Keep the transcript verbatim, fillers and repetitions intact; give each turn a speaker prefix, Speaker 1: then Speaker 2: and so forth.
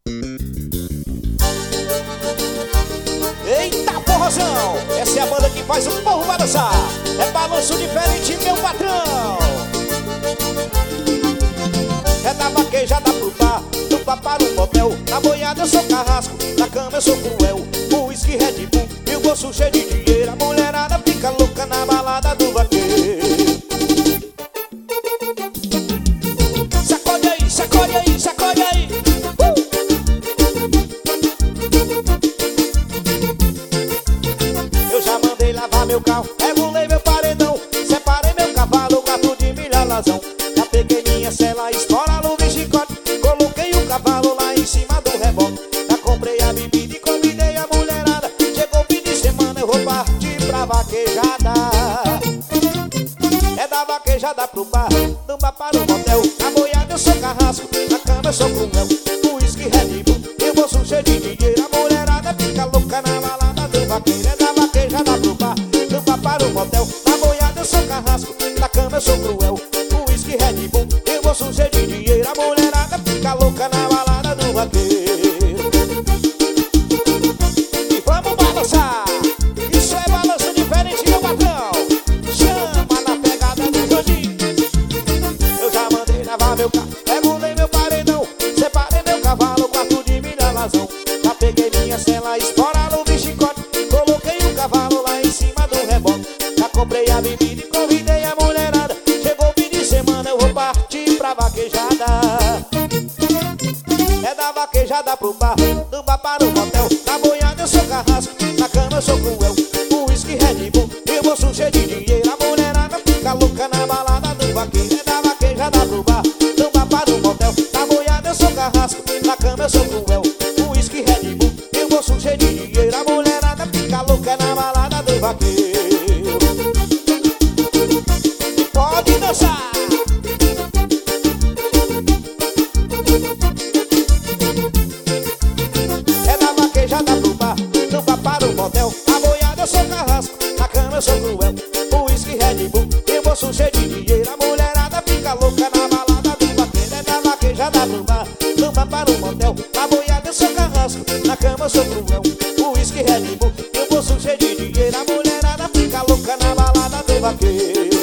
Speaker 1: Eita porrozão, essa é a banda que faz o povo balançar. É balanço diferente, meu patrão. É da vaquejada pro bar, do bar para o motel. Na boiada eu sou carrasco, na cama eu sou cruel. O uísque Red Bull e o bolso cheio de dinheiro. A mulherada fica louca na balada do vaqueiro. Sacode aí, sacode aí, sacode aí. uh! Eu já mandei lavar meu carro, regulei meu paredão, separei meu cavalo, gato de milha lazão. Já peguei minha cela, estoura luva e chicote, coloquei o cavalo lá em cima do rebote. Já comprei a bebida e convidei a mulherada. Chegou o fim de semana, eu vou partir pra vaquejada. É da vaquejada pro bar, do bar para o motel. Na boiada eu sou carrasco, na cama eu sou cruel. O uísque Red Bull e o bolso cheio de dinheiro. A mulherada fica louca na balada do vaqueiro. É da vaquejada pro bar, do bar para o motel. Na boiada eu sou carrasco, na cama eu sou cruel. O uísque Red Bull e o bolso cheio de dinheiro. A mulherada fica louca na balada do vaqueiro. E vamos balançar, isso é balanço diferente, meu patrão. Chama na pegada do Jordinho. Eu já mandei lavar meu carro, regulei meu paredão, separei meu cavalo, quarto de milha lazão. Já peguei minha cela, estouraram o chicote, coloquei o cavalo lá em cima do rebote. Já comprei a bebida e convidei a mulherada. Chegou o fim de semana, eu vou partir pra vaquejada. É da vaquejada pro bar, do bar para o motel. Na boiada eu sou carrasco, na cama eu sou cruel. O uísque Red Bull e o bolso cheio de dinheiro. A mulherada fica louca na balada do vaqueiro. É da vaquejada pro bar, do bar para o motel. Na boiada eu sou carrasco, na cama eu sou cruel. O uísque Red Bull e o bolso cheio de dinheiro. A mulherada fica louca na balada do vaqueiro. Pode dançar. É da vaquejada pro bar, do bar para o motel. Na boiada eu sou carrasco, na cama eu sou cruel. O uísque Red Bull e o bolso cheio de dinheiro. A mulherada fica louca na balada do vaqueiro. É da vaquejada pro bar, do bar para o motel. Na boiada eu sou carrasco, na cama eu sou cruel. O uísque Red Bull e o bolso cheio de dinheiro. A mulherada fica louca na balada do vaqueiro.